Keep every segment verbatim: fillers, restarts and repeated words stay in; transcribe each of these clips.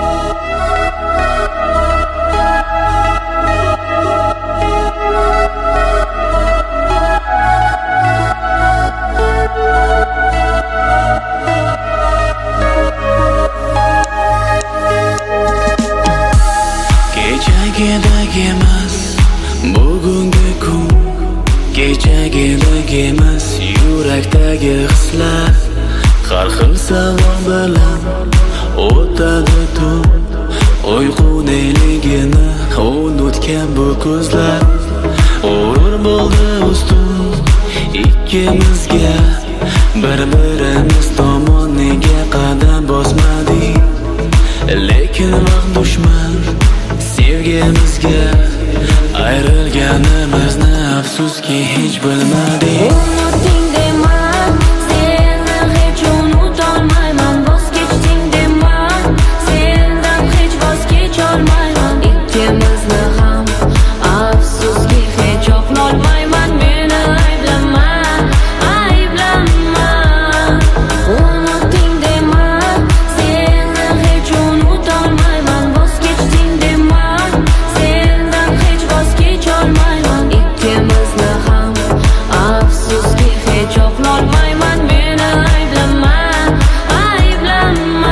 Kechagidagi emas bugungi kun, kechagidagi emas yurakdagi hislar. Har xil savol bilan o'tadi tun, uyqudeligini unutgan bu ko'zlar. G'urur bo'ldi ustun ikkimizga, bir-birimiz tomon nega qadam bosmadik? Lekin vaqt dushman sevgimizga, ayrilganimizni afsuski hech bilmadik. Unuting dema, seni hech unutolmayman. Voz kechding dema, sendan hech voz kecholmayman. Ikkimizni ham afsuski hech oqlolmayman. Meni ayblama, ayblama. Unuting dema, seni hech unutolmayman. Voz kechding dema, sendan hech voz kecholmayman. Ikkimizni ham afsuski hech oqlolmayman. Meni ayblama, ayblama.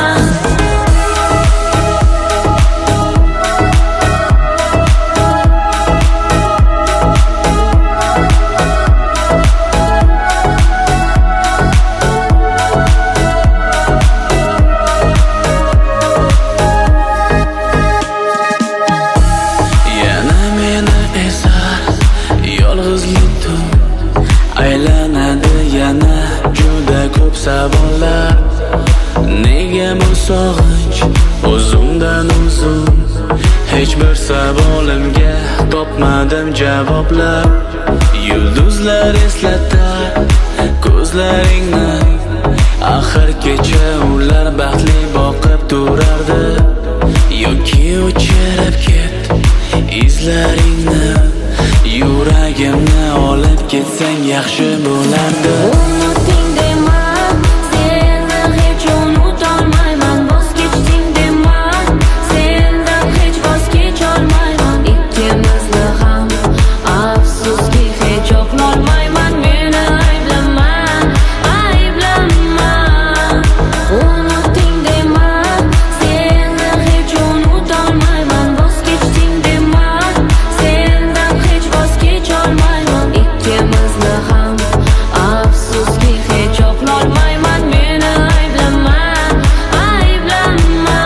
Yana meni esar yolg'izlik tun, aylanadi yana juda ko'p savollar. Nega bu sog'inch o'zimdan o'zim? Hech bir savolimga topmadim javoblar. Yulduzlar eslatar ko'zlaringni, axir kecha ular baxtli boqib turardi. Yoki o'chirib ket izlaringni, yuragimni olib ketsang yaxshi bo'lardi. Unuting dema, seni hech unutolmayman. Voz kechding dema, sendan hech voz kecholmayman. Ikkimizni ham afsuski hech oqlolmayman. Meni ayblama, ayblama. Unuting dema, seni hech unutolmayman. Voz kechding dema, sendan hech voz kecholmayman. Ikkimizni ham afsuski hech oqlolmayman. Meni ayblama, ayblama.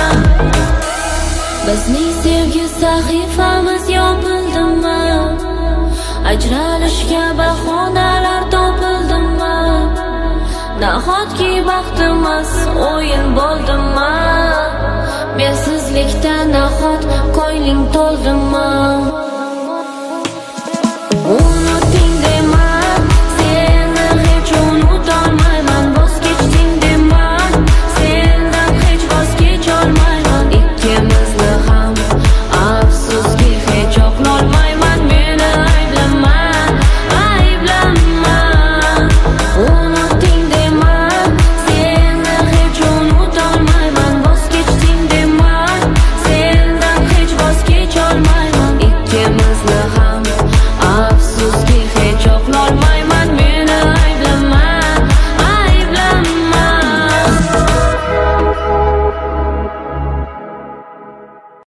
Bizning sevgi sahifamiz yopildimi? Ajralishga bahonalar topildimi? Nahotki baxtimiz o'yin bo'ldimi? Mensizlikda nahot ko'ngling to'ldimi?